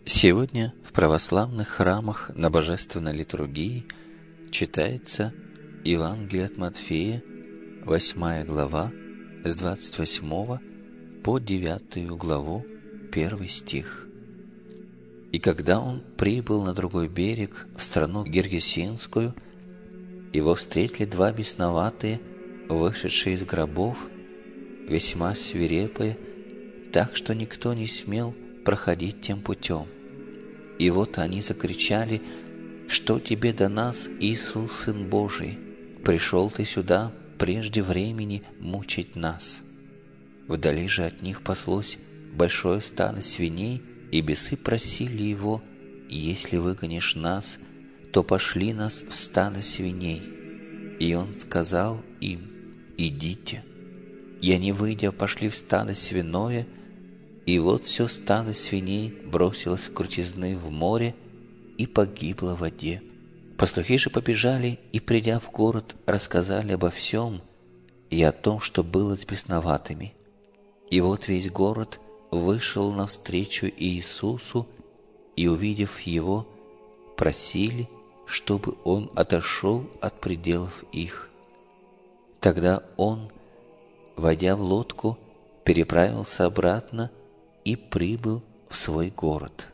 Сегодня в православных храмах на Божественной литургии читается Евангелие от Матфея, 8 глава, с 28 по 9 главу, 1 стих. «И когда он прибыл на другой берег, в страну Гергесинскую, его встретили два бесноватые, вышедшие из гробов, весьма свирепые, так что никто не смел проходить тем путем. И вот они закричали: «Что тебе до нас, Иисус, Сын Божий? Пришел ты сюда прежде времени мучить нас». Вдали же от них паслось большое стадо свиней, и бесы просили его: «Если выгонишь нас, то пошли нас в стадо свиней». И он сказал им: «Идите». И они, выйдя, пошли в стадо свиное, и вот все стадо свиней бросилось с крутизны в море и погибло в воде. Пастухи же побежали и, придя в город, рассказали обо всем и о том, что было с бесноватыми. И вот весь город вышел навстречу Иисусу, и, увидев его, просили, чтобы он отошел от пределов их. Тогда он, войдя в лодку, переправился обратно и прибыл в свой город.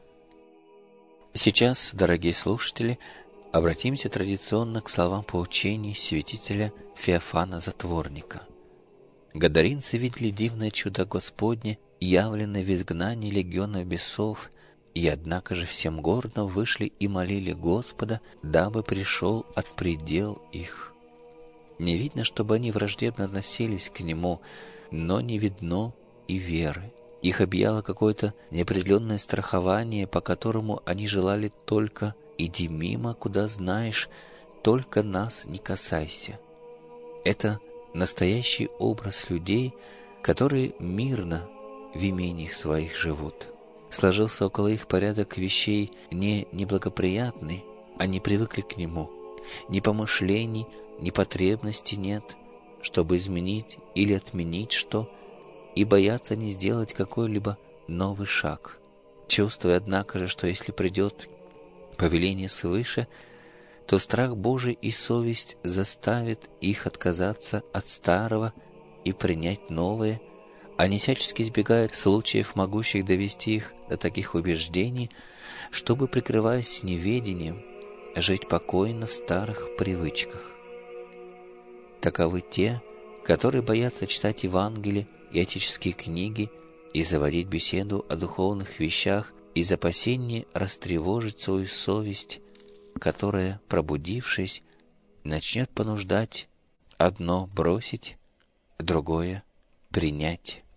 Сейчас, дорогие слушатели, обратимся традиционно к словам поучений святителя Феофана Затворника. Гадаринцы видели дивное чудо Господне, явленное в изгнании легиона бесов, и однако же всем городом вышли и молили Господа, дабы пришел от предел их. Не видно, чтобы они враждебно относились к Нему, но не видно и веры. Их объяло какое-то неопределенное страхование, по которому они желали только: «Иди мимо, куда знаешь, только нас не касайся». Это настоящий образ людей, которые мирно в имениях своих живут. Сложился около их порядок вещей не неблагоприятный, они привыкли к нему. Ни помышлений, ни потребности нет, чтобы изменить или отменить что, и боятся не сделать какой-либо новый шаг, чувствуя, однако же, что если придет повеление свыше, то страх Божий и совесть заставит их отказаться от старого и принять новое. Они всячески избегают случаев, могущих довести их до таких убеждений, чтобы, прикрываясь неведением, жить покойно в старых привычках. Таковы те, которые боятся читать Евангелие и отеческие книги и заводить беседу о духовных вещах из опасения растревожить свою совесть, которая, пробудившись, начнет понуждать одно бросить, другое принять.